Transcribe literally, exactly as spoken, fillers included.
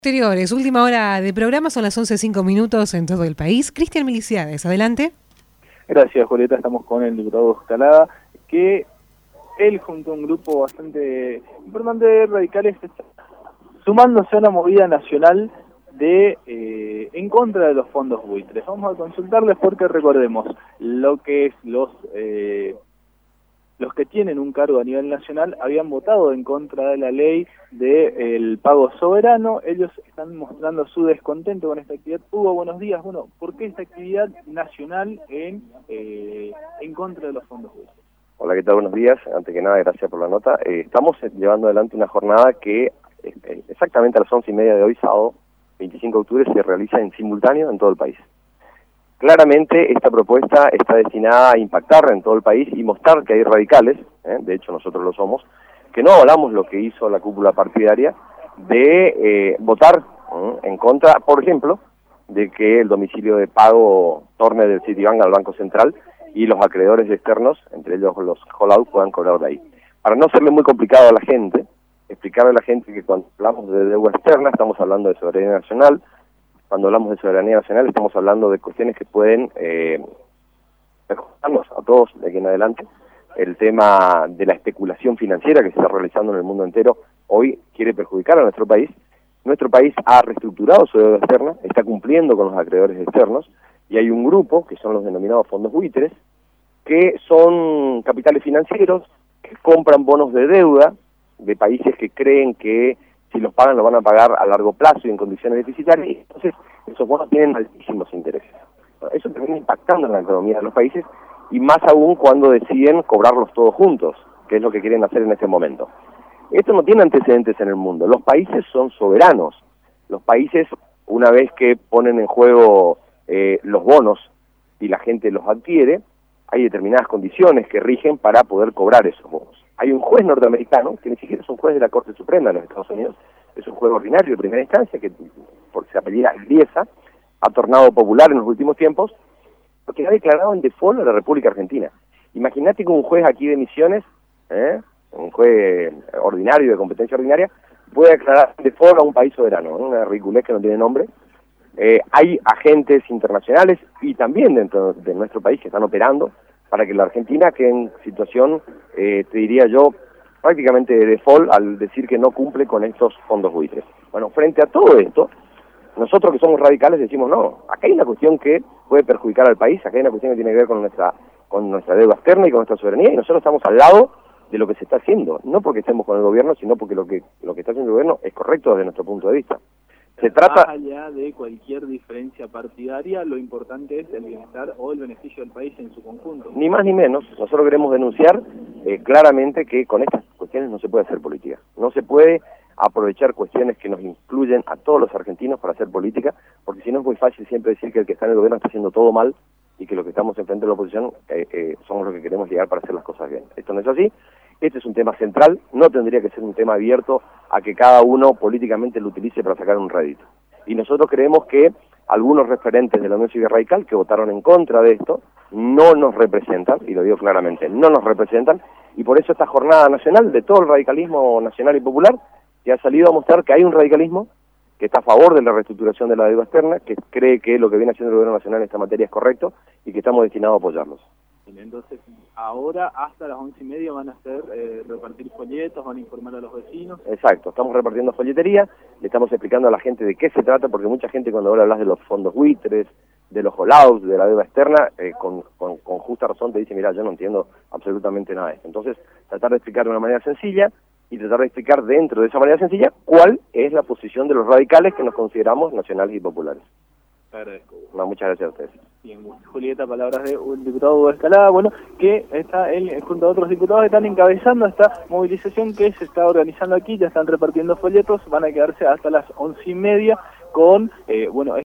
Anteriores, última hora de programa, son las once cinco minutos en todo el país. Cristian Miliciades, adelante. Gracias, Julieta. Estamos con el diputado Escalada, que él junto a un grupo bastante importante de radicales está sumándose a una movida nacional de eh, en contra de los fondos buitres. Vamos a consultarles porque recordemos lo que es los eh, los que tienen un cargo a nivel nacional habían votado en contra de la ley del pago soberano. Ellos están mostrando su descontento con esta actividad. Hugo, buenos días. Bueno, ¿por qué esta actividad nacional en eh, en contra de los fondos buitres? Hola, ¿qué tal? Buenos días. Antes que nada, gracias por la nota. Eh, estamos llevando adelante una jornada que eh, exactamente a las once y media de hoy, sábado veinticinco de octubre, se realiza en simultáneo en todo el país. Claramente esta propuesta está destinada a impactar en todo el país y mostrar que hay radicales, ¿eh? de hecho nosotros lo somos, que no avalamos lo que hizo la cúpula partidaria de eh, votar ¿eh? en contra, por ejemplo, de que el domicilio de pago torne del Citibank al Banco Central y los acreedores externos, entre ellos los holdout, puedan cobrar de ahí. Para no hacerle muy complicado a la gente, explicarle a la gente que cuando hablamos de deuda externa estamos hablando de soberanía nacional. Cuando hablamos de soberanía nacional estamos hablando de cuestiones que pueden eh, perjudicarnos a todos de aquí en adelante. El tema de la especulación financiera que se está realizando en el mundo entero hoy quiere perjudicar a nuestro país. Nuestro país ha reestructurado su deuda externa, está cumpliendo con los acreedores externos y hay un grupo, que son los denominados fondos buitres, que son capitales financieros que compran bonos de deuda de países que creen que si los pagan lo van a pagar a largo plazo y en condiciones deficitarias, y entonces esos bonos tienen altísimos intereses. Eso termina impactando en la economía de los países, y más aún cuando deciden cobrarlos todos juntos, que es lo que quieren hacer en este momento. Esto no tiene antecedentes en el mundo. Los países son soberanos. Los países, una vez que ponen en juego eh, los bonos y la gente los adquiere, hay determinadas condiciones que rigen para poder cobrar esos bonos. Hay un juez norteamericano, que ni siquiera es un juez de la Corte Suprema de los Estados Unidos, es un juez ordinario de primera instancia, que por, se apellida Griesa, ha tornado popular en los últimos tiempos, porque ha declarado en default a la República Argentina. Imagínate que un juez aquí de Misiones, ¿eh? un juez ordinario de competencia ordinaria, puede declarar en default a un país soberano, ¿eh? una ridiculez que no tiene nombre. Eh, hay agentes internacionales y también dentro de nuestro país que están operando para que la Argentina quede en situación, eh, te diría yo, prácticamente de default al decir que no cumple con estos fondos buitres. Bueno, frente a todo esto, nosotros que somos radicales decimos no, acá hay una cuestión que puede perjudicar al país, acá hay una cuestión que tiene que ver con nuestra con nuestra deuda externa y con nuestra soberanía, y nosotros estamos al lado de lo que se está haciendo, no porque estemos con el gobierno, sino porque lo que lo que está haciendo el gobierno es correcto desde nuestro punto de vista. Se trata... Más allá de cualquier diferencia partidaria, lo importante es el bienestar o el beneficio del país en su conjunto. Ni más ni menos. Nosotros queremos denunciar eh, claramente que con estas cuestiones no se puede hacer política. No se puede aprovechar cuestiones que nos incluyen a todos los argentinos para hacer política, porque si no es muy fácil siempre decir que el que está en el gobierno está haciendo todo mal y que los que estamos enfrente de la oposición eh, eh, somos los que queremos llegar para hacer las cosas bien. Esto no es así. Este es un tema central, no tendría que ser un tema abierto a que cada uno políticamente lo utilice para sacar un rédito. Y nosotros creemos que algunos referentes de la Unión Cívica Radical que votaron en contra de esto no nos representan, y lo digo claramente, no nos representan, y por eso esta jornada nacional de todo el radicalismo nacional y popular, que ha salido a mostrar que hay un radicalismo que está a favor de la reestructuración de la deuda externa, que cree que lo que viene haciendo el gobierno nacional en esta materia es correcto y que estamos destinados a apoyarlos. Entonces, ahora hasta las once y media van a hacer eh, repartir folletos, van a informar a los vecinos. Exacto, estamos repartiendo folletería, le estamos explicando a la gente de qué se trata, porque mucha gente cuando ahora hablas de los fondos buitres, de los hollouts, de la deuda externa, eh, con, con, con justa razón te dice, mira, yo no entiendo absolutamente nada de esto. Entonces, tratar de explicar de una manera sencilla y tratar de explicar dentro de esa manera sencilla cuál es la posición de los radicales que nos consideramos nacionales y populares. Te agradezco. No, muchas gracias a ustedes. Bien, Julieta, palabras del diputado Hugo Escalada, bueno, que está él junto a otros diputados están encabezando esta movilización que se está organizando aquí, ya están repartiendo folletos, van a quedarse hasta las once y media con, eh, bueno,